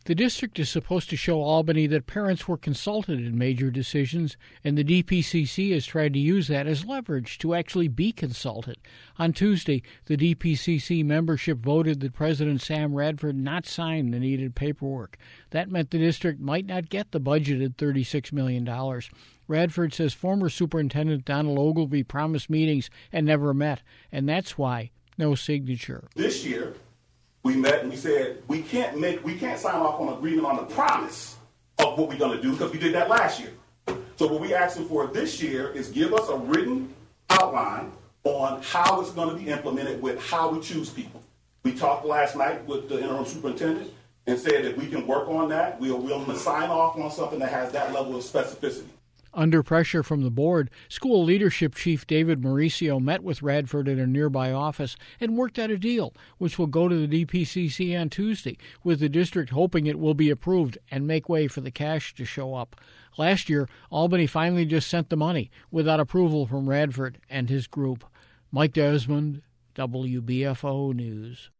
The district is supposed to show Albany that parents were consulted in major decisions, and the DPCC has tried to use that as leverage to actually be consulted. On Tuesday, the DPCC membership voted that President Sam Radford not sign the needed paperwork. That meant the district might not get the budgeted $36 million. Radford says former Superintendent Donald Ogilvie promised meetings and never met, and that's why no signature. This year, we met and we said we can't sign off on an agreement on the promise of what we're going to do because we did that last year. So what we're asking for this year is give us a written outline on how it's going to be implemented with how we choose people. We talked last night with the interim superintendent and said that we can work on that. We're willing to sign off on something that has that level of specificity. Under pressure from the board, school leadership chief David Mauricio met with Radford in a nearby office and worked out a deal, which will go to the DPCC on Tuesday, with the district hoping it will be approved and make way for the cash to show up. Last year, Albany finally just sent the money without approval from Radford and his group. Mike Desmond, WBFO News.